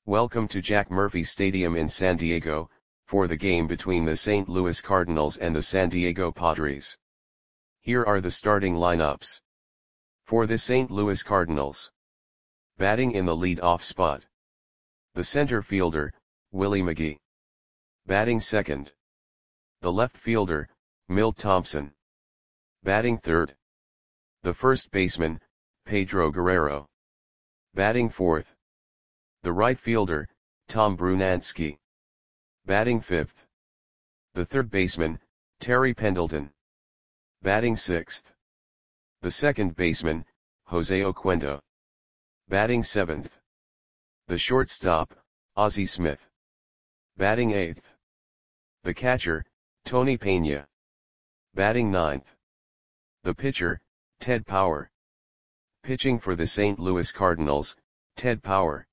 Welcome to Jack Murphy Stadium in San Diego, for the game between the St. Louis Cardinals and the San Diego Padres. Here are the starting lineups. For the St. Louis Cardinals. Batting in the lead-off spot. The center fielder, Willie McGee. Batting second. The left fielder, Milt Thompson. Batting third. The first baseman, Pedro Guerrero. Batting fourth. The right fielder, Tom Brunansky. Batting fifth. The third baseman, Terry Pendleton. Batting sixth. The second baseman, Jose Oquendo. Batting seventh. The shortstop, Ozzie Smith. Batting eighth. The catcher, Tony Pena. Batting ninth. The pitcher, Ted Power. Pitching for the St. Louis Cardinals, Ted Power.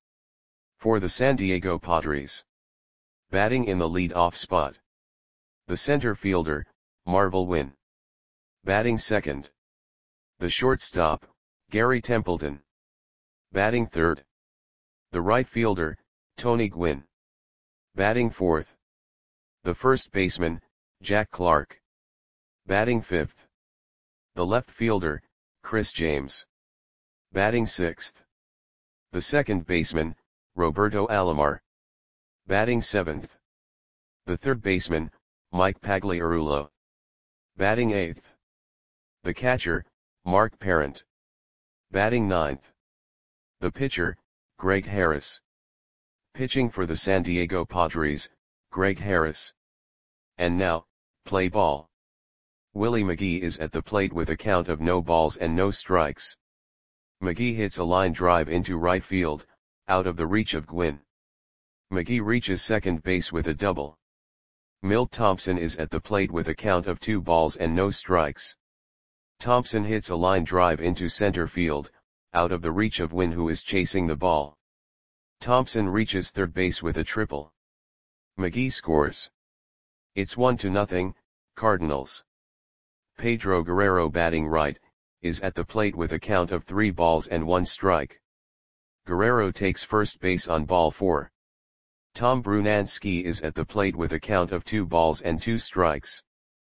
For the San Diego Padres. Batting in the lead-off spot. The center fielder, Marvel Wynn. Batting second. The shortstop, Gary Templeton. Batting third. The right fielder, Tony Gwynn. Batting fourth. The first baseman, Jack Clark. Batting fifth. The left fielder, Chris James. Batting sixth. The second baseman, Roberto Alomar. Batting seventh. The third baseman, Mike Pagliarulo. Batting eighth. The catcher, Mark Parent. Batting ninth. The pitcher, Greg Harris. Pitching for the San Diego Padres, Greg Harris. And now, play ball. Willie McGee is at the plate with a count of no balls and no strikes. McGee hits a line drive into right field, out of the reach of Gwynn. McGee reaches second base with a double. Milt Thompson is at the plate with a count of 2 balls and no strikes. Thompson hits a line drive into center field, out of the reach of Gwynn, who is chasing the ball. Thompson reaches third base with a triple. McGee scores. It's 1-0, Cardinals. Pedro Guerrero, batting right, is at the plate with a count of 3 balls and 1 strike. Guerrero takes first base on ball 4. Tom Brunansky is at the plate with a count of 2 balls and 2 strikes.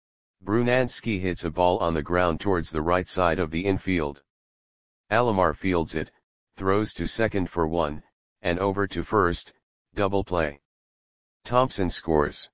Brunansky hits a ball on the ground towards the right side of the infield. Alomar fields it, throws to second for 1, and over to first, double play. Thompson scores.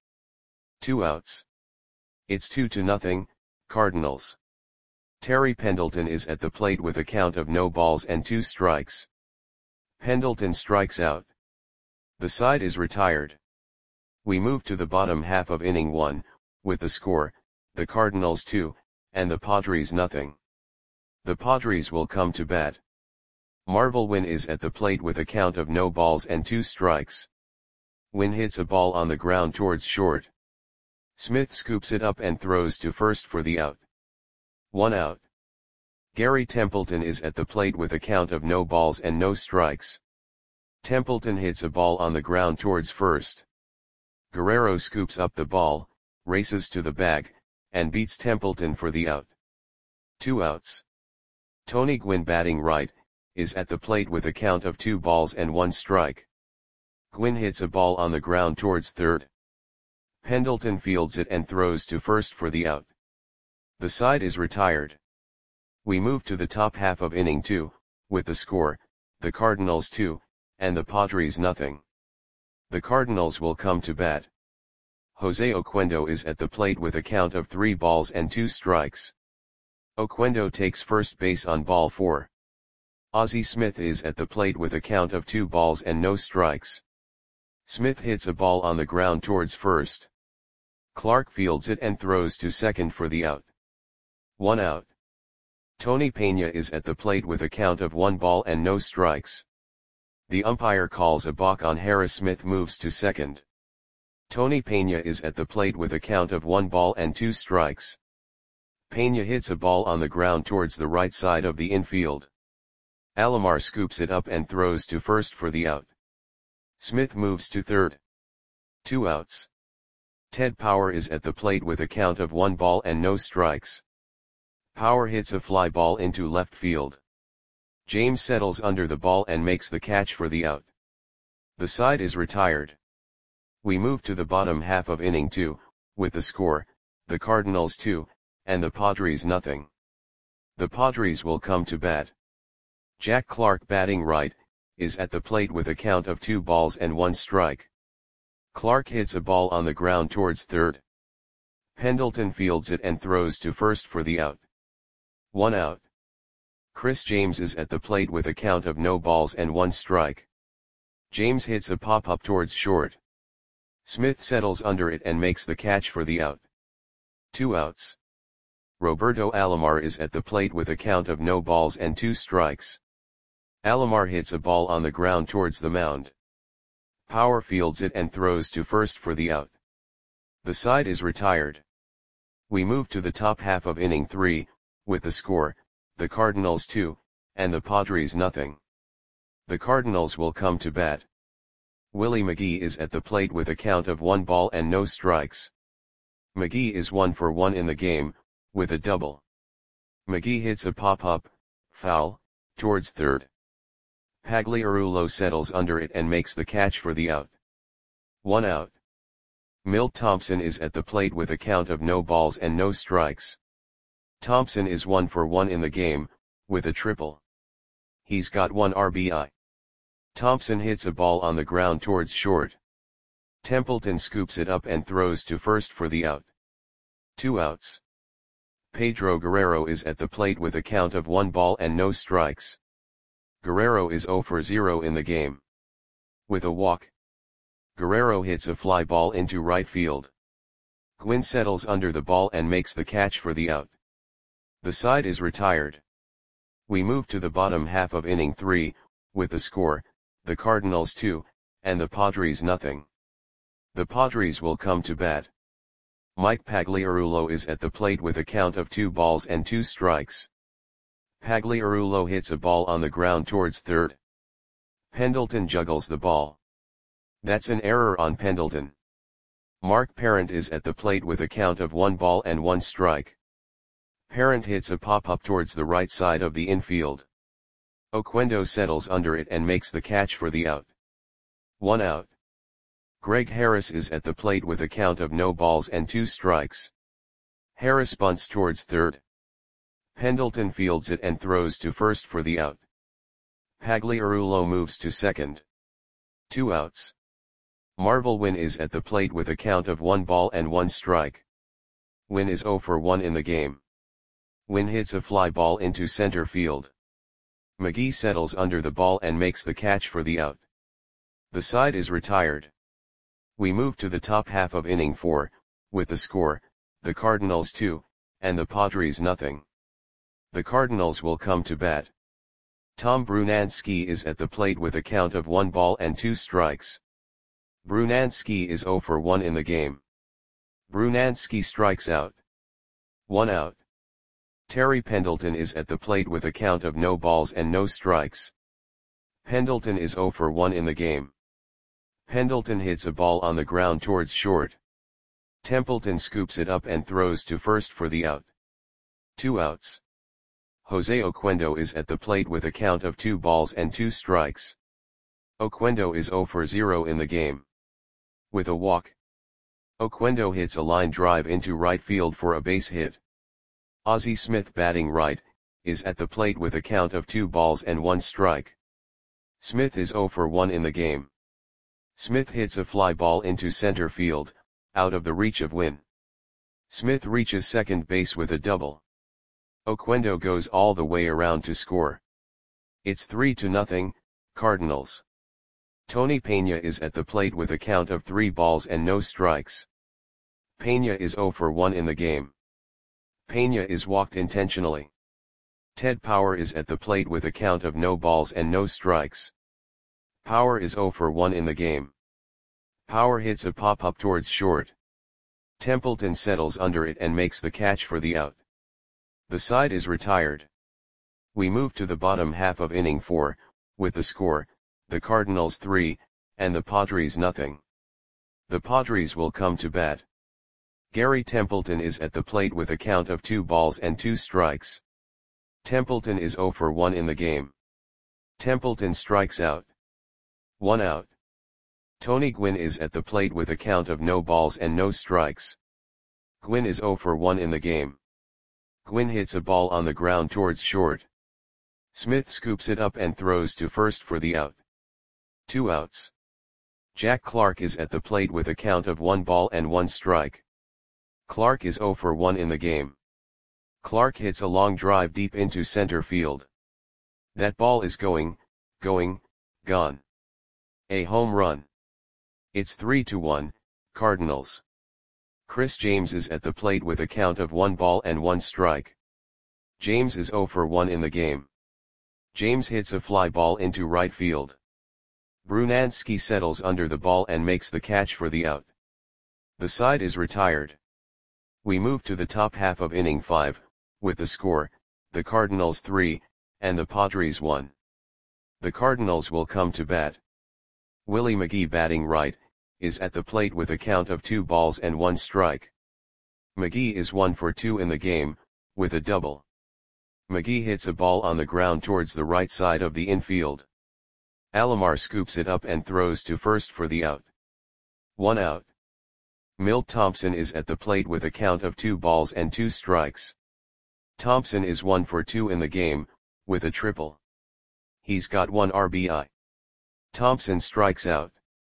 2 outs. It's 2-0, Cardinals. Terry Pendleton is at the plate with a count of no balls and 2 strikes. Pendleton strikes out. The side is retired. We move to the bottom half of inning 1, with the score, the Cardinals 2, and the Padres nothing. The Padres will come to bat. Marvel Wynn is at the plate with a count of no balls and 2 strikes. Wynn hits a ball on the ground towards short. Smith scoops it up and throws to first for the out. 1 out. Gary Templeton is at the plate with a count of no balls and no strikes. Templeton hits a ball on the ground towards first. Guerrero scoops up the ball, races to the bag, and beats Templeton for the out. 2 outs. Tony Gwynn, batting right, is at the plate with a count of 2 balls and 1 strike. Gwynn hits a ball on the ground towards third. Pendleton fields it and throws to first for the out. The side is retired. We move to the top half of inning 2, with the score, the Cardinals 2, and the Padres nothing. The Cardinals will come to bat. Jose Oquendo is at the plate with a count of 3 balls and 2 strikes. Oquendo takes first base on ball 4. Ozzie Smith is at the plate with a count of 2 balls and no strikes. Smith hits a ball on the ground towards first. Clark fields it and throws to second for the out. 1 out. Tony Pena is at the plate with a count of 1 ball and no strikes. The umpire calls a balk on Harris. Smith moves to second. Tony Pena is at the plate with a count of 1 ball and 2 strikes. Pena hits a ball on the ground towards the right side of the infield. Alomar scoops it up and throws to first for the out. Smith moves to third. 2 outs. Ted Power is at the plate with a count of 1 ball and no strikes. Power hits a fly ball into left field. James settles under the ball and makes the catch for the out. The side is retired. We move to the bottom half of inning 2, with the score, the Cardinals 2, and the Padres nothing. The Padres will come to bat. Jack Clark, batting right, is at the plate with a count of 2 balls and 1 strike. Clark hits a ball on the ground towards third. Pendleton fields it and throws to first for the out. 1 out. Chris James is at the plate with a count of no balls and 1 strike. James hits a pop-up towards short. Smith settles under it and makes the catch for the out. 2 outs. Roberto Alomar is at the plate with a count of no balls and 2 strikes. Alomar hits a ball on the ground towards the mound. Power fields it and throws to first for the out. The side is retired. We move to the top half of inning 3, with the score, the Cardinals 2, and the Padres nothing. The Cardinals will come to bat. Willie McGee is at the plate with a count of 1 ball and no strikes. McGee is 1 for 1 in the game, with a double. McGee hits a pop-up, foul, towards third. Pagliarulo settles under it and makes the catch for the out. 1 out. Milt Thompson is at the plate with a count of no balls and no strikes. Thompson is 1 for 1 in the game, with a triple. He's got 1 RBI. Thompson hits a ball on the ground towards short. Templeton scoops it up and throws to first for the out. 2 outs. Pedro Guerrero is at the plate with a count of 1 ball and no strikes. Guerrero is 0 for 0 in the game. With a walk, Guerrero hits a fly ball into right field. Gwynn settles under the ball and makes the catch for the out. The side is retired. We move to the bottom half of inning 3, with the score, the Cardinals 2, and the Padres nothing. The Padres will come to bat. Mike Pagliarulo is at the plate with a count of 2 balls and 2 strikes. Pagliarulo hits a ball on the ground towards third. Pendleton juggles the ball. That's an error on Pendleton. Mark Parent is at the plate with a count of 1 ball and 1 strike. Parent hits a pop-up towards the right side of the infield. Oquendo settles under it and makes the catch for the out. 1 out. Greg Harris is at the plate with a count of no balls and 2 strikes. Harris bunts towards third. Pendleton fields it and throws to first for the out. Pagliarulo moves to second. 2 outs. Marvel Wynn is at the plate with a count of 1 ball and 1 strike. Wynn is 0 for 1 in the game. Wynn hits a fly ball into center field. McGee settles under the ball and makes the catch for the out. The side is retired. We move to the top half of inning 4, with the score, the Cardinals 2, and the Padres nothing. The Cardinals will come to bat. Tom Brunansky is at the plate with a count of 1 ball and 2 strikes. Brunansky is 0 for 1 in the game. Brunansky strikes out. 1 out. Terry Pendleton is at the plate with a count of no balls and no strikes. Pendleton is 0 for 1 in the game. Pendleton hits a ball on the ground towards short. Templeton scoops it up and throws to first for the out. 2 outs. Jose Oquendo is at the plate with a count of 2 balls and 2 strikes. Oquendo is 0 for 0 in the game. With a walk, Oquendo hits a line drive into right field for a base hit. Ozzie Smith, batting right, is at the plate with a count of 2 balls and 1 strike. Smith is 0 for 1 in the game. Smith hits a fly ball into center field, out of the reach of Wynn. Smith reaches second base with a double. Oquendo goes all the way around to score. It's 3-0, Cardinals. Tony Peña is at the plate with a count of 3 balls and no strikes. Peña is 0 for 1 in the game. Peña is walked intentionally. Ted Power is at the plate with a count of no balls and no strikes. Power is 0 for 1 in the game. Power hits a pop-up towards short. Templeton settles under it and makes the catch for the out. The side is retired. We move to the bottom half of inning 4, with the score, the Cardinals 3, and the Padres nothing. The Padres will come to bat. Gary Templeton is at the plate with a count of 2 balls and 2 strikes. Templeton is 0 for 1 in the game. Templeton strikes out. 1 out. Tony Gwynn is at the plate with a count of no balls and no strikes. Gwynn is 0 for 1 in the game. Gwynn hits a ball on the ground towards short. Smith scoops it up and throws to first for the out. 2 outs. Jack Clark is at the plate with a count of 1 ball and 1 strike. Clark is 0 for 1 in the game. Clark hits a long drive deep into center field. That ball is gone. A home run. It's 3-1, Cardinals. Chris James is at the plate with a count of 1 ball and 1 strike. James is 0 for 1 in the game. James hits a fly ball into right field. Brunansky settles under the ball and makes the catch for the out. The side is retired. We move to the top half of inning 5, with the score, the Cardinals 3, and the Padres 1. The Cardinals will come to bat. Willie McGee, batting right, is at the plate with a count of 2 balls and 1 strike. McGee is 1 for 2 in the game, with a double. McGee hits a ball on the ground towards the right side of the infield. Alomar scoops it up and throws to first for the out. 1 out. Milt Thompson is at the plate with a count of 2 balls and 2 strikes. Thompson is 1 for 2 in the game, with a triple. He's got 1 RBI. Thompson strikes out.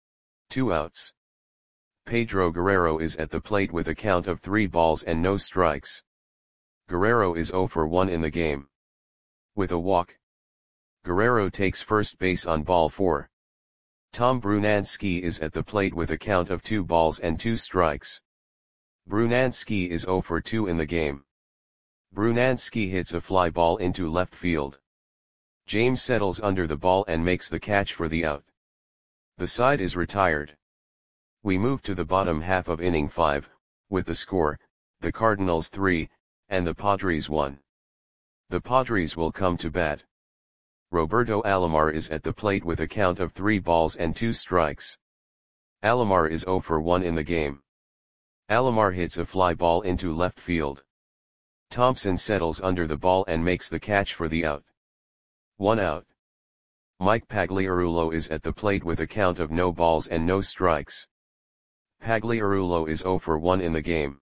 2 outs. Pedro Guerrero is at the plate with a count of 3 balls and no strikes. Guerrero is 0 for 1 in the game. With a walk. Guerrero takes first base on ball 4. Tom Brunansky is at the plate with a count of 2 balls and 2 strikes. Brunansky is 0 for 2 in the game. Brunansky hits a fly ball into left field. James settles under the ball and makes the catch for the out. The side is retired. We move to the bottom half of inning 5, with the score, the Cardinals 3, and the Padres 1. The Padres will come to bat. Roberto Alomar is at the plate with a count of 3 balls and 2 strikes. Alomar is 0 for 1 in the game. Alomar hits a fly ball into left field. Thompson settles under the ball and makes the catch for the out. 1 out. Mike Pagliarulo is at the plate with a count of no balls and no strikes. Pagliarulo is 0 for 1 in the game.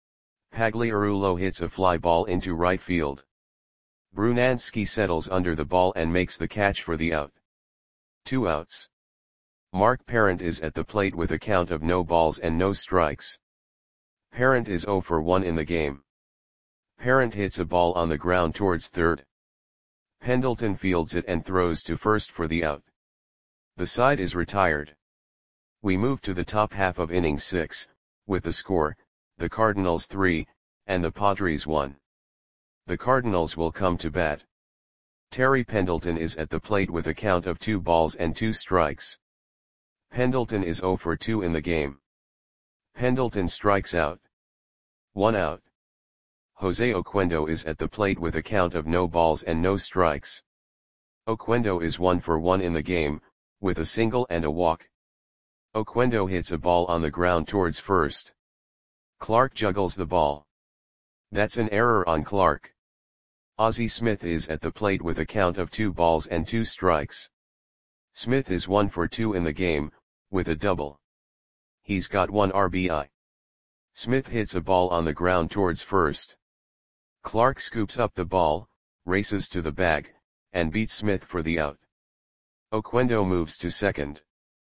Pagliarulo hits a fly ball into right field. Brunansky settles under the ball and makes the catch for the out. 2 outs. Mark Parent is at the plate with a count of no balls and no strikes. Parent is 0 for 1 in the game. Parent hits a ball on the ground towards third. Pendleton fields it and throws to first for the out. The side is retired. We move to the top half of inning 6, with the score, the Cardinals 3, and the Padres 1. The Cardinals will come to bat. Terry Pendleton is at the plate with a count of 2 balls and 2 strikes. Pendleton is 0 for 2 in the game. Pendleton strikes out. 1 out. Jose Oquendo is at the plate with a count of no balls and no strikes. Oquendo is 1 for 1 in the game, with a single and a walk. Oquendo hits a ball on the ground towards first. Clark juggles the ball. That's an error on Clark. Ozzie Smith is at the plate with a count of 2 balls and 2 strikes. Smith is 1 for 2 in the game, with a double. He's got 1 RBI. Smith hits a ball on the ground towards first. Clark scoops up the ball, races to the bag, and beats Smith for the out. Oquendo moves to second.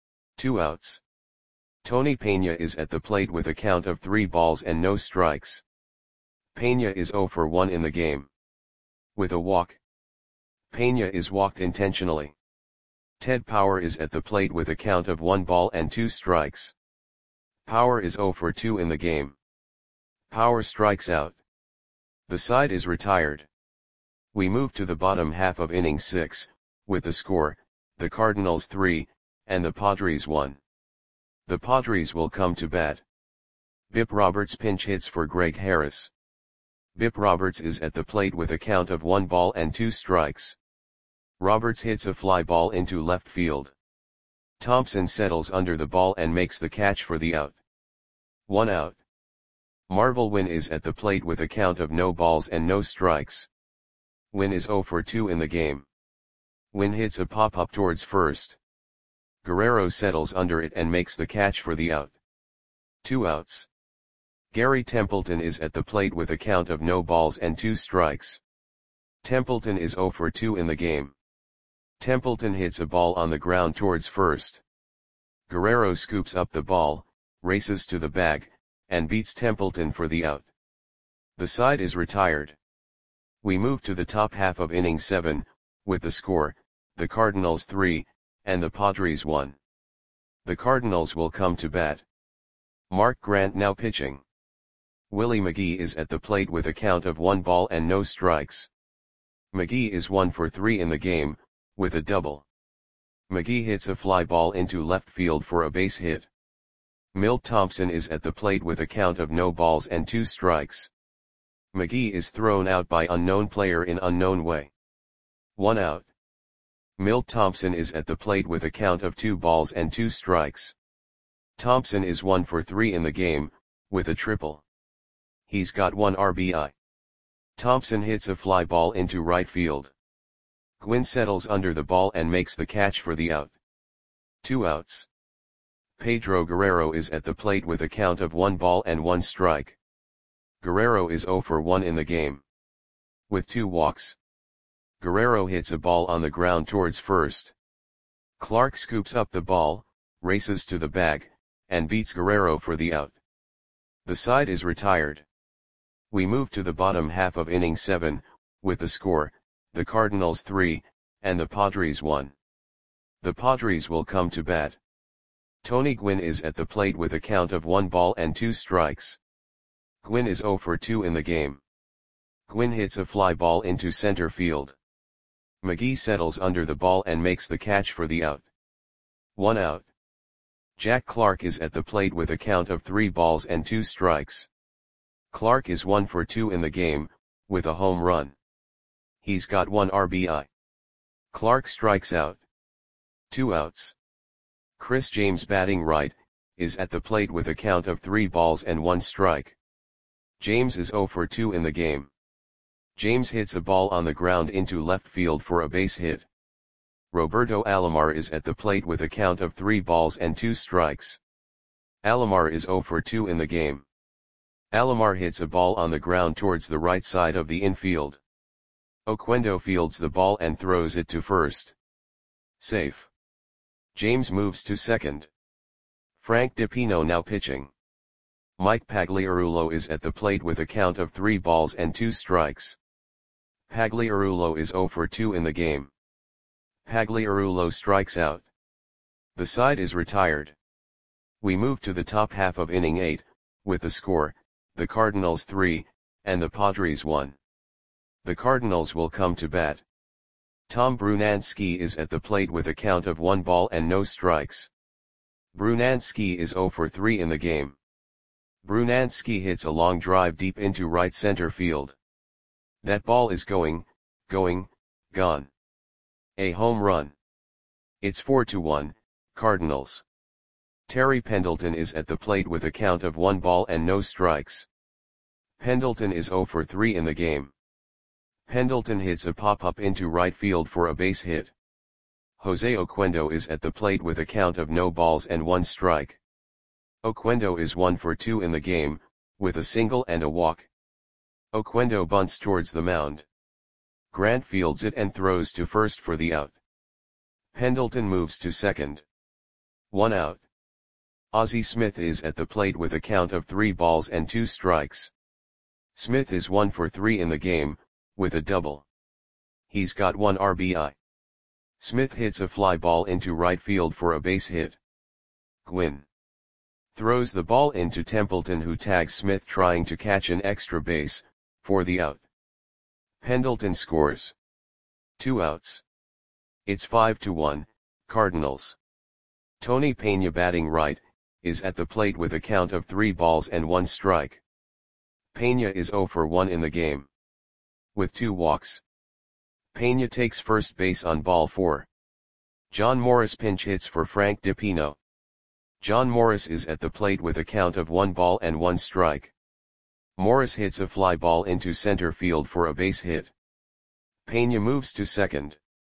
2 outs. Tony Pena is at the plate with a count of 3 balls and no strikes. Pena is 0 for 1 in the game. With a walk. Pena is walked intentionally. Ted Power is at the plate with a count of 1 ball and 2 strikes. Power is 0 for 2 in the game. Power strikes out. The side is retired. We move to the bottom half of inning 6, with the score, the Cardinals 3, and the Padres 1. The Padres will come to bat. Bip Roberts pinch hits for Greg Harris. Bip Roberts is at the plate with a count of 1 ball and 2 strikes. Roberts hits a fly ball into left field. Thompson settles under the ball and makes the catch for the out. 1 out. Marvel Wynn is at the plate with a count of no balls and no strikes. Wynn is 0 for 2 in the game. Wynn hits a pop-up towards first. Guerrero settles under it and makes the catch for the out. 2 outs. Gary Templeton is at the plate with a count of no balls and 2 strikes. Templeton is 0 for 2 in the game. Templeton hits a ball on the ground towards first. Guerrero scoops up the ball, races to the bag, and beats Templeton for the out. The side is retired. We move to the top half of inning 7, with the score, the Cardinals 3, and the Padres 1. The Cardinals will come to bat. Mark Grant now pitching. Willie McGee is at the plate with a count of 1 ball and no strikes. McGee is 1 for 3 in the game, with a double. McGee hits a fly ball into left field for a base hit. Milt Thompson is at the plate with a count of no balls and 2 strikes. McGee is thrown out by unknown player in unknown way. 1 out. Milt Thompson is at the plate with a count of 2 balls and 2 strikes. Thompson is 1 for 3 in the game, with a triple. He's got 1 RBI. Thompson hits a fly ball into right field. Gwynn settles under the ball and makes the catch for the out. 2 outs. Pedro Guerrero is at the plate with a count of 1 ball and 1 strike. Guerrero is 0 for 1 in the game. With 2 walks. Guerrero hits a ball on the ground towards first. Clark scoops up the ball, races to the bag, and beats Guerrero for the out. The side is retired. We move to the bottom half of inning 7, with the score, the Cardinals 3, and the Padres 1. The Padres will come to bat. Tony Gwynn is at the plate with a count of 1 ball and 2 strikes. Gwynn is 0 for 2 in the game. Gwynn hits a fly ball into center field. McGee settles under the ball and makes the catch for the out. 1 out. Jack Clark is at the plate with a count of 3 balls and 2 strikes. Clark is 1 for 2 in the game, with a home run. He's got 1 RBI. Clark strikes out. 2 outs. Chris James batting right, is at the plate with a count of 3 balls and 1 strike. James is 0 for 2 in the game. James hits a ball on the ground into left field for a base hit. Roberto Alomar is at the plate with a count of 3 balls and 2 strikes. Alomar is 0 for 2 in the game. Alomar hits a ball on the ground towards the right side of the infield. Oquendo fields the ball and throws it to first. Safe. James moves to second. Frank DiPino now pitching. Mike Pagliarulo is at the plate with a count of 3 balls and 2 strikes. Pagliarulo is 0 for 2 in the game. Pagliarulo strikes out. The side is retired. We move to the top half of inning 8, with the score, the Cardinals 3, and the Padres 1. The Cardinals will come to bat. Tom Brunansky is at the plate with a count of 1 ball and no strikes. Brunansky is 0 for 3 in the game. Brunansky hits a long drive deep into right center field. That ball is gone. A home run. It's 4-1, Cardinals. Terry Pendleton is at the plate with a count of 1 ball and no strikes. Pendleton is 0 for 3 in the game. Pendleton hits a pop-up into right field for a base hit. Jose Oquendo is at the plate with a count of no balls and 1 strike. Oquendo is 1 for 2 in the game, with a single and a walk. Oquendo bunts towards the mound. Grant fields it and throws to first for the out. Pendleton moves to second. 1 out. Ozzie Smith is at the plate with a count of 3 balls and 2 strikes. Smith is 1 for 3 in the game, with a double. He's got 1 RBI. Smith hits a fly ball into right field for a base hit. Gwynn throws the ball into Templeton, who tags Smith trying to catch an extra base, for the out. Pendleton scores. 2 outs. It's 5-1, Cardinals. Tony Pena batting right, is at the plate with a count of 3 balls and 1 strike. Pena is 0 for 1 in the game. With 2 walks. Pena takes first base on ball 4. John Morris pinch hits for Frank DiPino. John Morris is at the plate with a count of 1 ball and 1 strike. Morris hits a fly ball into center field for a base hit. Pena moves to second.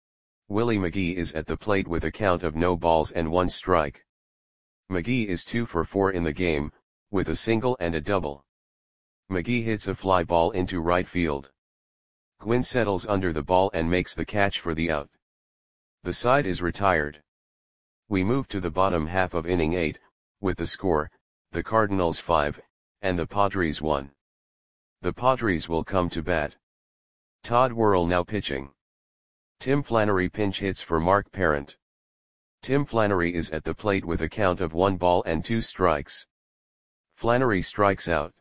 Willie McGee is at the plate with a count of no balls and 1 strike. McGee is 2 for 4 in the game, with a single and a double. McGee hits a fly ball into right field. Gwynn settles under the ball and makes the catch for the out. The side is retired. We move to the bottom half of inning 8, with the score, the Cardinals 5, and the Padres 1. The Padres will come to bat. Todd Worrell now pitching. Tim Flannery pinch hits for Mark Parent. Tim Flannery is at the plate with a count of 1 ball and 2 strikes. Flannery strikes out.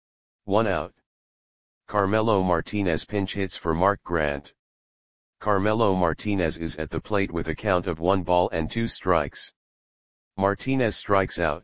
1 out. Carmelo Martinez pinch hits for Mark Grant. Carmelo Martinez is at the plate with a count of 1 ball and 2 strikes. Martinez strikes out.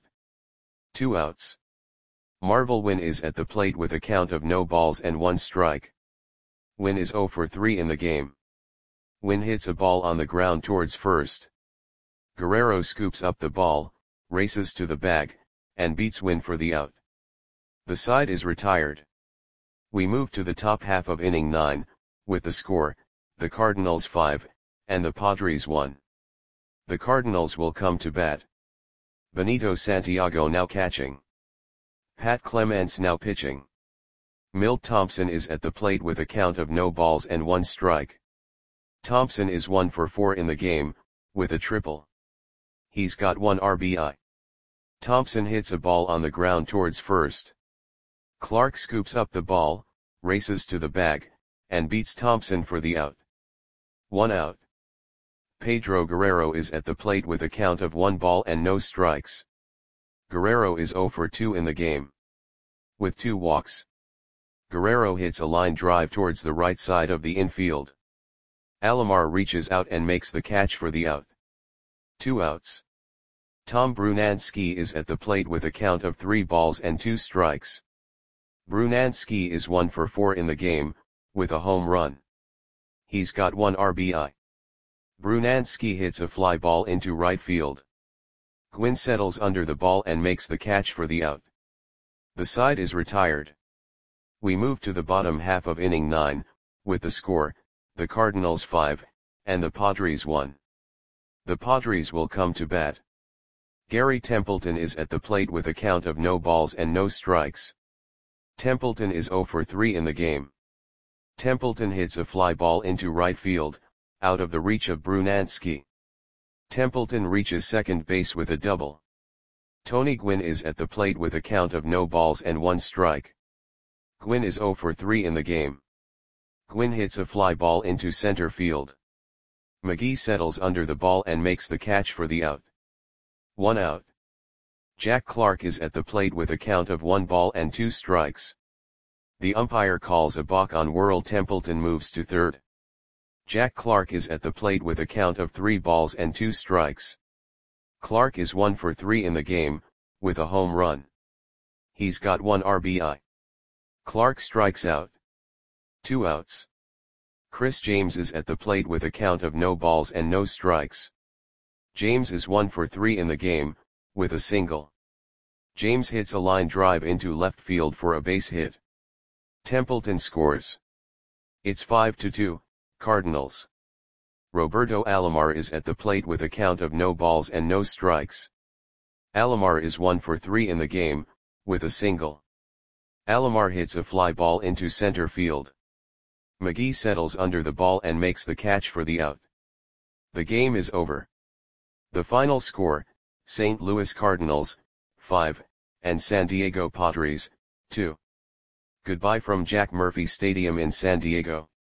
2 outs. Marvel Wynn is at the plate with a count of no balls and 1 strike. Wynn is 0 for 3 in the game. Wynn hits a ball on the ground towards first. Guerrero scoops up the ball, races to the bag, and beats Wynn for the out. The side is retired. We move to the top half of inning 9, with the score, the Cardinals 5, and the Padres 1. The Cardinals will come to bat. Benito Santiago now catching. Pat Clements now pitching. Milt Thompson is at the plate with a count of no balls and 1 strike. Thompson is 1 for 4 in the game, with a triple. He's got 1 RBI. Thompson hits a ball on the ground towards first. Clark scoops up the ball, races to the bag, and beats Thompson for the out. 1 out. Pedro Guerrero is at the plate with a count of 1 ball and no strikes. Guerrero is 0 for 2 in the game. With 2 walks. Guerrero hits a line drive towards the right side of the infield. Alomar reaches out and makes the catch for the out. 2 outs. Tom Brunansky is at the plate with a count of 3 balls and 2 strikes. Brunansky is 1 for 4 in the game, with a home run. He's got 1 RBI. Brunansky hits a fly ball into right field. Gwynn settles under the ball and makes the catch for the out. The side is retired. We move to the bottom half of inning 9, with the score, the Cardinals 5, and the Padres 1. The Padres will come to bat. Gary Templeton is at the plate with a count of no balls and no strikes. Templeton is 0 for 3 in the game. Templeton hits a fly ball into right field, out of the reach of Brunansky. Templeton reaches second base with a double. Tony Gwynn is at the plate with a count of no balls and 1 strike. Gwynn is 0 for 3 in the game. Gwynn hits a fly ball into center field. McGee settles under the ball and makes the catch for the out. 1 out. Jack Clark is at the plate with a count of 1 ball and 2 strikes. The umpire calls a balk on Worrell. Templeton moves to third. Jack Clark is at the plate with a count of 3 balls and 2 strikes. Clark is 1 for 3 in the game, with a home run. He's got 1 RBI. Clark strikes out. 2 outs. Chris James is at the plate with a count of no balls and no strikes. James is 1 for 3 in the game, with a single. James hits a line drive into left field for a base hit. Templeton scores. It's 5-2, Cardinals. Roberto Alomar is at the plate with a count of no balls and no strikes. Alomar is 1 for 3 in the game, with a single. Alomar hits a fly ball into center field. McGee settles under the ball and makes the catch for the out. The game is over. The final score, St. Louis Cardinals, 5, and San Diego Padres, 2. Goodbye from Jack Murphy Stadium in San Diego.